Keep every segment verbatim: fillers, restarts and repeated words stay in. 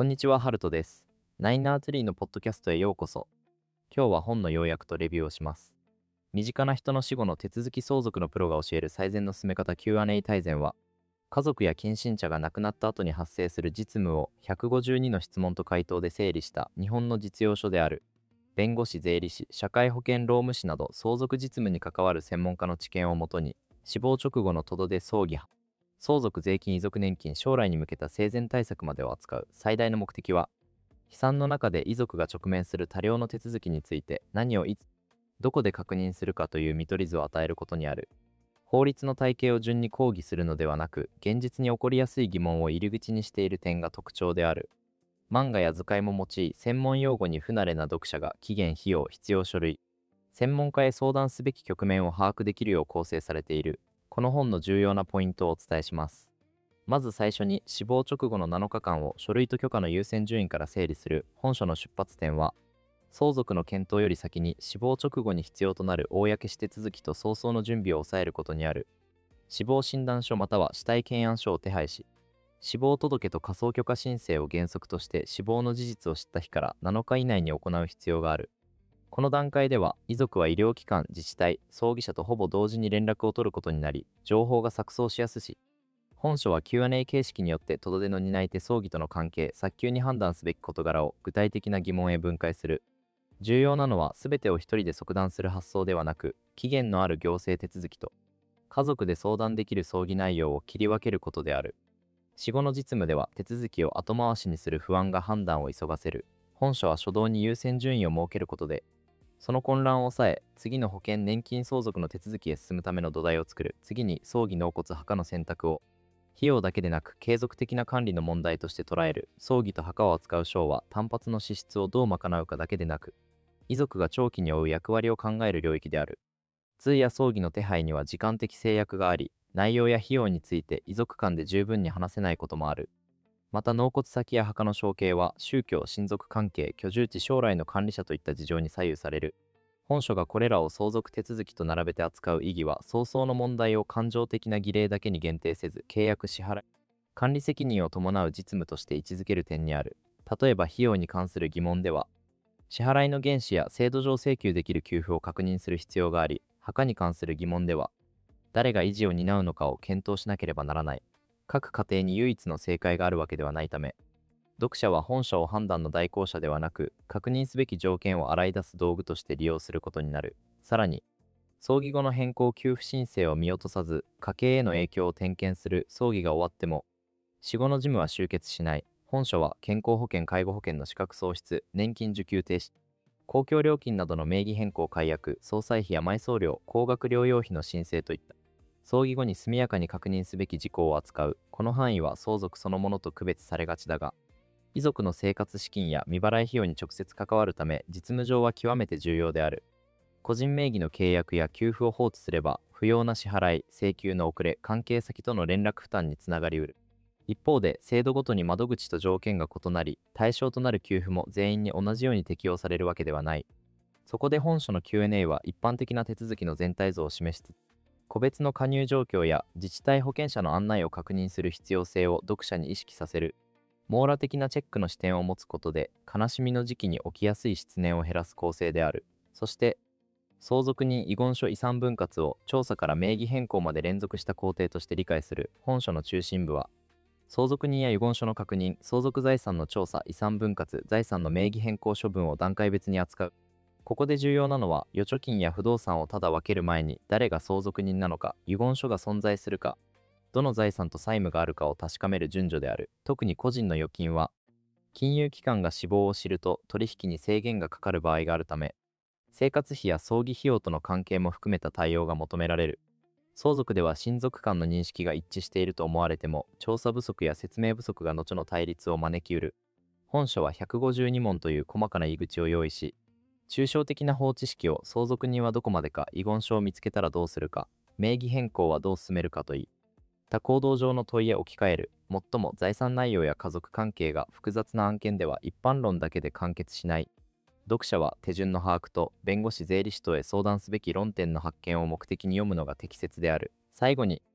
こんにちは、ハルトです。ナインアーツリーのポッドキャストへようこそ。今日は本の要約とレビューをします。身近な人の死後の手続き相続のプロが教える最善の進め方 キューアンドエー 大全は、家族や近親者が亡くなった後に発生する実務をひゃくごじゅうにの質問と回答で整理した日本の実用書である。弁護士、税理士、社会保険労務士など相続実務に関わる専門家の知見をもとに、死亡直後のとどで葬儀、相続、税金、遺族年金、将来に向けた生前対策までを扱う。最大の目的は、悲惨の中で遺族が直面する多量の手続きについて何をいつ、どこで確認するかという見取り図を与えることにある。法律の体系を順に講義するのではなく、現実に起こりやすい疑問を入り口にしている点が特徴である。漫画や図解も用い、専門用語に不慣れな読者が期限、費用、必要書類、専門家へ相談すべき局面を把握できるよう構成されている。この本の重要なポイントをお伝えします。まず最初に、死亡直後のなのかかんを書類と許可の優先順位から整理する。本書の出発点は、相続の検討より先に死亡直後に必要となる公し手続きと早々の準備を抑えることにある。死亡診断書または死体検案書を手配し、死亡届と火葬許可申請を原則として死亡の事実を知った日からなのか以内に行う必要がある。この段階では、遺族は医療機関、自治体、葬儀社とほぼ同時に連絡を取ることになり、情報が錯綜しやすし、本書は キューアンドエー 形式によってとどでの担い手葬儀との関係、早急に判断すべき事柄を具体的な疑問へ分解する。重要なのは、全てを一人で即断する発想ではなく、期限のある行政手続きと、家族で相談できる葬儀内容を切り分けることである。死後の実務では手続きを後回しにする不安が判断を急がせる。本書は初動に優先順位を設けることで、その混乱を抑え、次の保険、年金相続の手続きへ進むための土台を作る。次に、葬儀、納骨、墓の選択を、費用だけでなく継続的な管理の問題として捉える。葬儀と墓を扱う章は、単発の支出をどう賄うかだけでなく、遺族が長期に負う役割を考える領域である。通夜葬儀の手配には時間的制約があり、内容や費用について遺族間で十分に話せないこともある。また納骨先や墓の承継は宗教、親族関係、居住地、将来の管理者といった事情に左右される。本書がこれらを相続手続きと並べて扱う意義は、早々の問題を感情的な儀礼だけに限定せず、契約支払い、管理責任を伴う実務として位置づける点にある。例えば費用に関する疑問では、支払いの原資や制度上請求できる給付を確認する必要があり、墓に関する疑問では、誰が維持を担うのかを検討しなければならない。各家庭に唯一の正解があるわけではないため、読者は本書を判断の代行者ではなく、確認すべき条件を洗い出す道具として利用することになる。さらに、葬儀後の変更給付申請を見落とさず、家計への影響を点検する。葬儀が終わっても、死後の事務は終結しない。本書は健康保険、介護保険の資格喪失、年金受給停止、公共料金などの名義変更解約、葬祭費や埋葬料、高額療養費の申請といった、葬儀後に速やかに確認すべき事項を扱う。この範囲は相続そのものと区別されがちだが、遺族の生活資金や未払い費用に直接関わるため、実務上は極めて重要である。個人名義の契約や給付を放置すれば、不要な支払い、請求の遅れ、関係先との連絡負担につながりうる。一方で、制度ごとに窓口と条件が異なり、対象となる給付も全員に同じように適用されるわけではない。そこで本書の キューアンドエー は一般的な手続きの全体像を示しつつ、個別の加入状況や自治体保険者の案内を確認する必要性を読者に意識させる。網羅的なチェックの視点を持つことで、悲しみの時期に起きやすい失念を減らす構成である。そして、相続人遺言書遺産分割を調査から名義変更まで連続した工程として理解する。本書の中心部は、相続人や遺言書の確認、相続財産の調査、遺産分割、財産の名義変更処分を段階別に扱う。ここで重要なのは、預貯金や不動産をただ分ける前に、誰が相続人なのか、遺言書が存在するか、どの財産と債務があるかを確かめる順序である。特に個人の預金は、金融機関が死亡を知ると取引に制限がかかる場合があるため、生活費や葬儀費用との関係も含めた対応が求められる。相続では親族間の認識が一致していると思われても、調査不足や説明不足が後の対立を招きうる。本書はひゃくごじゅうに問という細かな入り口を用意し、抽象的な法知識を相続人はどこまでか、遺言書を見つけたらどうするか、名義変更はどう進めるかといった行動上の問いへ置き換える。もっとも財産内容や家族関係が複雑な案件では一般論だけで完結しない。読者は手順の把握と弁護士、税理士等へ相談すべき論点の発見を目的に読むのが適切である。最後に、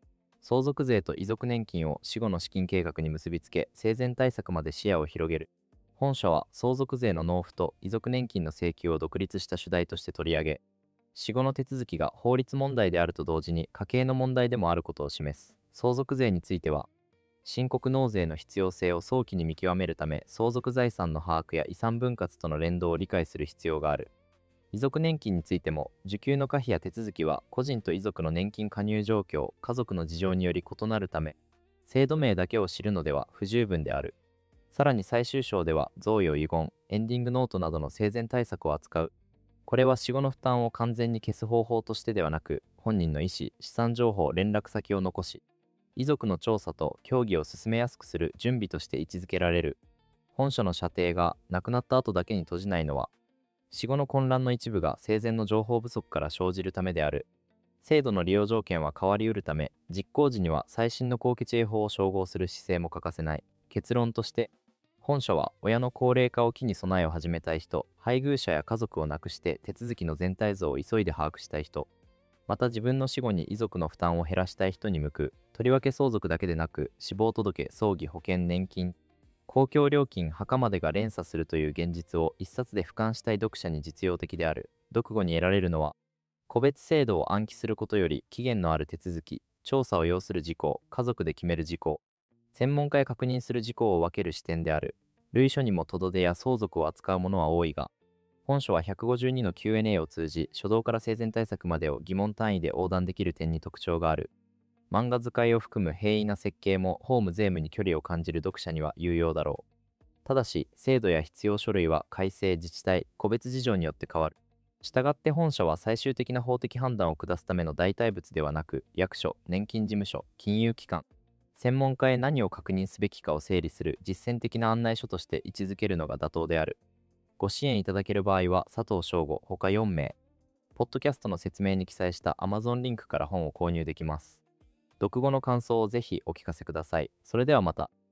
相続税と遺族年金を死後の資金計画に結びつけ、生前対策まで視野を広げる。本書は相続税の納付と遺族年金の請求を独立した主題として取り上げ、死後の手続きが法律問題であると同時に家計の問題でもあることを示す。相続税については、申告納税の必要性を早期に見極めるため、相続財産の把握や遺産分割との連動を理解する必要がある。遺族年金についても、受給の可否や手続きは個人と遺族の年金加入状況、家族の事情により異なるため、制度名だけを知るのでは不十分である。さらに最終章では、贈与遺言、エンディングノートなどの生前対策を扱う。これは死後の負担を完全に消す方法としてではなく、本人の意思、資産情報、連絡先を残し、遺族の調査と協議を進めやすくする準備として位置づけられる。本書の射程が亡くなった後だけに閉じないのは、死後の混乱の一部が生前の情報不足から生じるためである。制度の利用条件は変わりうるため、実行時には最新の後期法を照合する姿勢も欠かせない。結論として、本書は親の高齢化を機に備えを始めたい人、配偶者や家族を亡くして手続きの全体像を急いで把握したい人、また自分の死後に遺族の負担を減らしたい人に向く。とりわけ相続だけでなく、死亡届、葬儀、保険、年金、公共料金、墓までが連鎖するという現実を一冊で俯瞰したい読者に実用的である。読後に得られるのは、個別制度を暗記することより期限のある手続き、調査を要する事項、家族で決める事項、専門家へ確認する事項を分ける視点である。類書にもとどでや相続を扱うものは多いが、本書はひゃくごじゅうにの キューエヌエー を通じ、初動から生前対策までを疑問単位で横断できる点に特徴がある。漫画使いを含む平易な設計も法務税務に距離を感じる読者には有用だろう。ただし、制度や必要書類は改正自治体、個別事情によって変わる。したがって本書は最終的な法的判断を下すための代替物ではなく、役所、年金事務所、金融機関、専門家へ何を確認すべきかを整理する実践的な案内書として位置づけるのが妥当である。ご支援いただける場合は佐藤翔吾他よんめい、ポッドキャストの説明に記載した Amazon リンクから本を購入できます。読後の感想をぜひお聞かせください。それではまた。